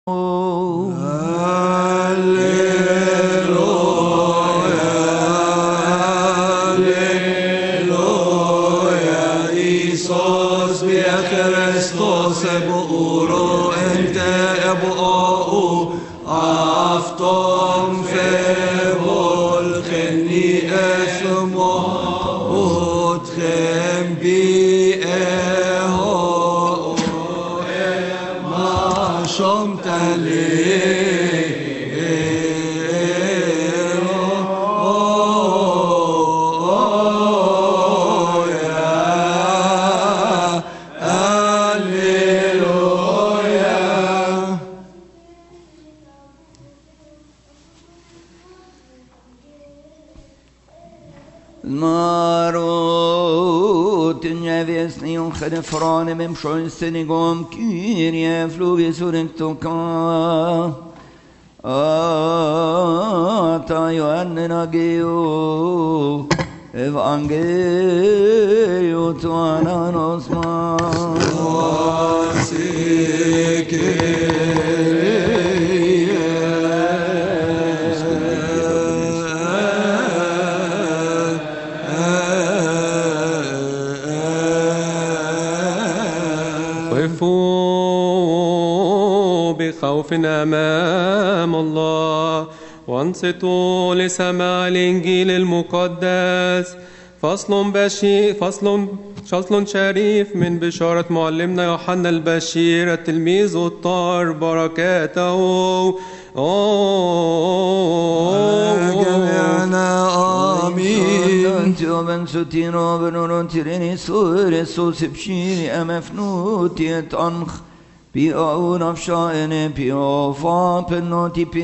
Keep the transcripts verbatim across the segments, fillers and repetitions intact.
Frane mem schönstenigom Kyrie fluvis urectoka Ata Ioannina Geo Evangelio tuana nosma خوف أمام الله وانصتوا لسماع الإنجيل المقدس. فصل بشير فصل فصل شريف من بشارة معلمنا يوحنا البشير التلميذ الطاهر بركاته جميعنا آمين. أنت ومن ستينو بنورون تريني سور سوس بشير أمفنوتي أنخ Pio nafşaene pio fa penoti pi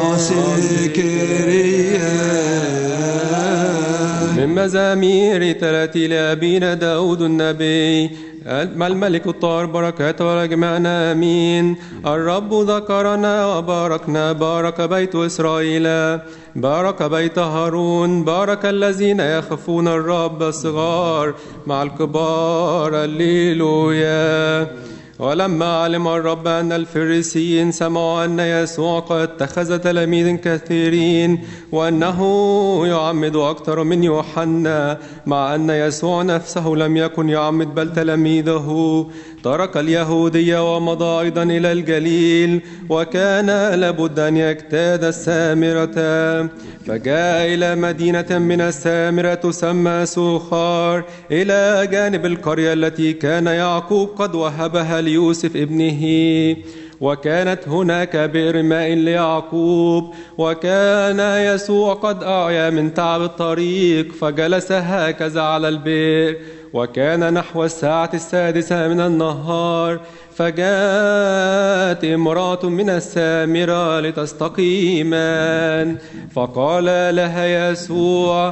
من مزامير تلاتي لأبينا داود النبي الملك الطاهر بركاته ولجمعنا آمين. الرب ذكرنا وباركنا بارك بيت إسرائيل بارك بيت هارون بارك الذين يخافون الرب الصغار مع الكبار هللويا. ولما علم الرب أن الفريسيين سمعوا أن يسوع قد اتخذ تلاميذ كثيرين وأنه يعمد أكثر من يوحنا مع أن يسوع نفسه لم يكن يعمد بل تلاميذه ترك اليهودية ومضى أيضا إلى الجليل وكان لابد أن يجتاز السامرة فجاء إلى مدينة من السامرة تسمى سوخار إلى جانب القرية التي كان يعقوب قد وهبها ليوسف ابنه وكانت هناك بئر ماء ليعقوب وكان يسوع قد أعيا من تعب الطريق فجلس هكذا على البئر وكان نحو الساعة السادسة من النهار فجاءت امرأة من السامرة لتستقي ماء فقال لها يسوع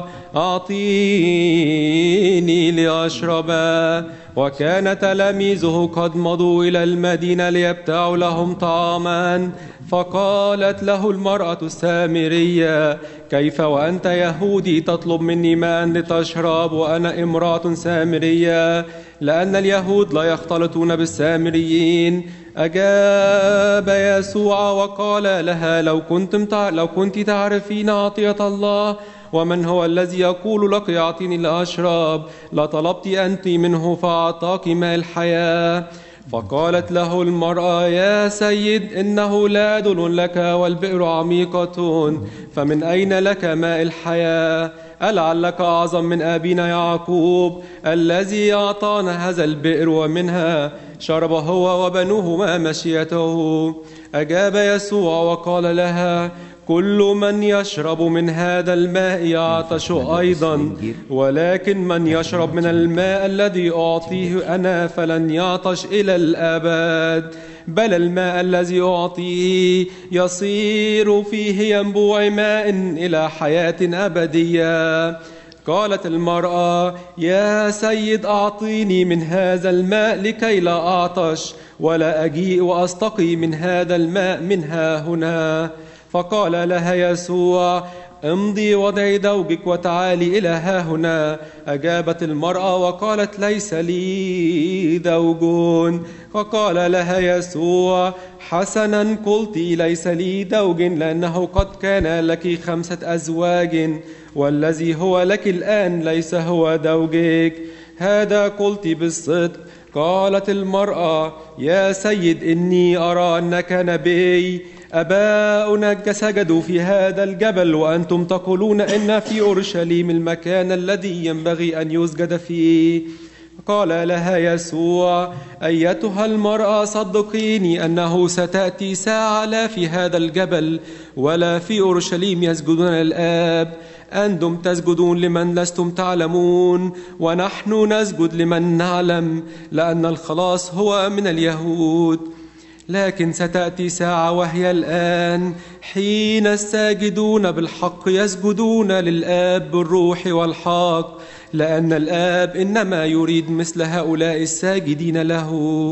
أعطيني لأشرب وكان تلاميذه قد مضوا إلى المدينة ليبتاعوا لهم طعاما فقالت له المرأة السامرية كيف وأنت يهودي تطلب مني ماء لتشرب وأنا امرأة سامرية لأن اليهود لا يختلطون بالسامريين. أجاب يسوع وقال لها لو كنتم تع... لو كنت تعرفين عطية الله ومن هو الذي يقول لك يعطيني لأشرب لطلبت أنت منه فأعطاك ماء الحياة. فقالت له المرأة يا سيد إنه لا دل لك والبئر عميقة فمن أين لك ماء الحياة ألعلك أعظم من أبينا يعقوب الذي أعطانا هذا البئر ومنها شرب هو وبنوه ما مشيته. أجاب يسوع وقال لها كل من يشرب من هذا الماء يعطش أيضا ولكن من يشرب من الماء الذي أعطيه أنا فلن يعطش إلى الأبد بل الماء الذي أعطيه يصير فيه ينبوع ماء إلى حياة أبدية. قالت المرأة يا سيد أعطيني من هذا الماء لكي لا أعطش ولا أجيء وأستقي من هذا الماء من ها هنا. فقال لها يسوع امضي ودعي زوجك وتعالي إلى ها هنا. أجابت المرأة وقالت ليس لي زوج. فقال لها يسوع حسنا قلت ليس لي زوج، لأنه قد كان لك خمسة أزواج والذي هو لك الآن ليس هو زوجك، هذا قلت بالصدق. قالت المرأة يا سيد إني أرى أنك نبي. أباؤنا سجدوا في هذا الجبل وأنتم تقولون إن في أورشليم المكان الذي ينبغي أن يسجد فيه. قال لها يسوع أيتها المرأة صدقيني أنه ستأتي ساعة لا في هذا الجبل ولا في أورشليم يسجدون للآب. أنتم تسجدون لمن لستم تعلمون ونحن نسجد لمن نعلم، لأن الخلاص هو من اليهود. لكن ستأتي ساعة وهي الآن حين الساجدون بالحق يسجدون للآب بالروح والحق، لأن الآب إنما يريد مثل هؤلاء الساجدين له.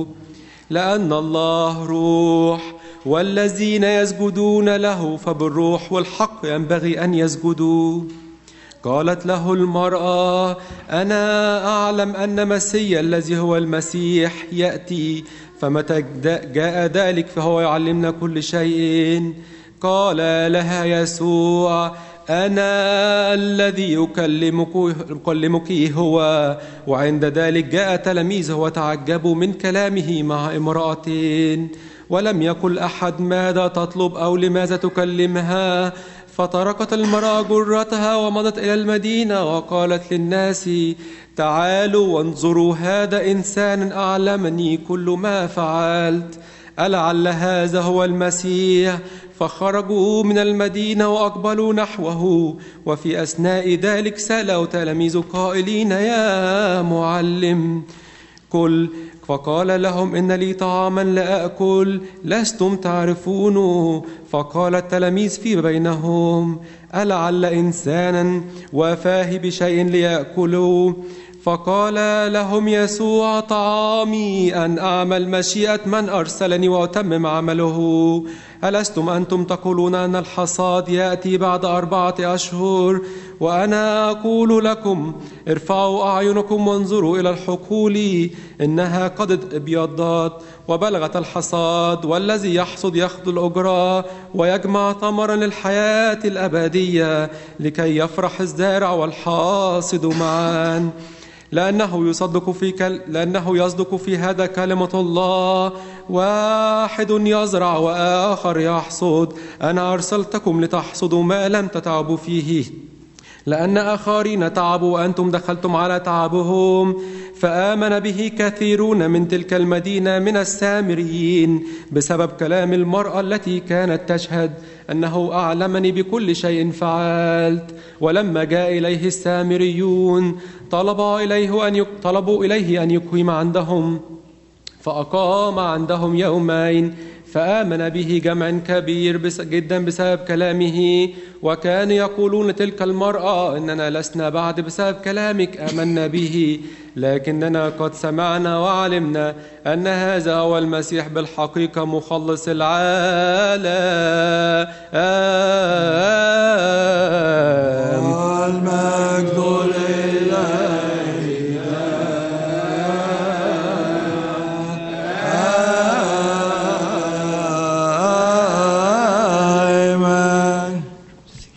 لأن الله روح والذين يسجدون له فبالروح والحق ينبغي أن يسجدوا. قالت له المرأة أنا أعلم أن مسيا الذي هو المسيح يأتي، فمتى جاء ذلك فهو يعلمنا كل شيء. قال لها يسوع أنا الذي يكلمك, يكلمك هو. وعند ذلك جاء تلاميذه وتعجبوا من كلامه مع امرأة، ولم يقل أحد ماذا تطلب أو لماذا تكلمها. فتركت المرأة جرتها ومضت إلى المدينة وقالت للناس تعالوا وانظروا، هذا إنسان أعلمني كل ما فعلت، ألعل هذا هو المسيح. فخرجوا من المدينة وأقبلوا نحوه، وفي أثناء ذلك سألوا تلاميذ قائلين يا معلم كل. فقال لهم إن لي طعاما لا أكل لستم تعرفونه. فقال التلاميذ في بينهم ألعل إنسانا وفاه بشيء ليأكلوا. فقال لهم يسوع طعامي أن أعمل مشيئة من أرسلني وأتمم عمله. ألستم أنتم تقولون أن الحصاد يأتي بعد أربعة أشهر؟ وأنا أقول لكم ارفعوا أعينكم وانظروا إلى الحقول إنها قد ابيضت وبلغت الحصاد، والذي يحصد يأخذ الأجرة ويجمع ثمرا للحياة الأبدية لكي يفرح الزارع والحاصد معا. لأنه يصدق في كل... لأنه يصدق في هذا كلمة الله، واحد يزرع وآخر يحصد. أنا أرسلتكم لتحصدوا ما لم تتعبوا فيه، لأن آخرين تعبوا وأنتم دخلتم على تعبهم. فآمن به كثيرون من تلك المدينة من السامريين بسبب كلام المرأة التي كانت تشهد أنه أعلمني بكل شيء فعلت. ولما جاء إليه السامريون طلبوا إليه أن طلبوا إليه أن يقيم عندهم، فأقام عندهم يومين. فآمن به جمع كبير جدا بسبب كلامه، وكان يقولون تلك المرأة إننا لسنا بعد بسبب كلامك آمنا به، لكننا قد سمعنا وعلمنا أن هذا هو المسيح بالحقيقة مخلص العالم. المجد لله.